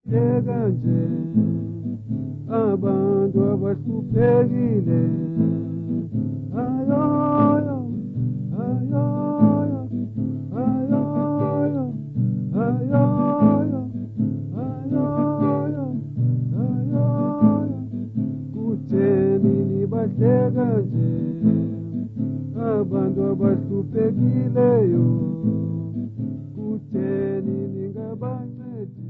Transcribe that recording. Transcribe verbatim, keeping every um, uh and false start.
bahleka nje abantu abahluphekile ayoyo ayoyo ayoyo ayoyo ayoyo ayoyo kutheni nibahleka nje abantu abahluphekile yo kutheni ningabancedi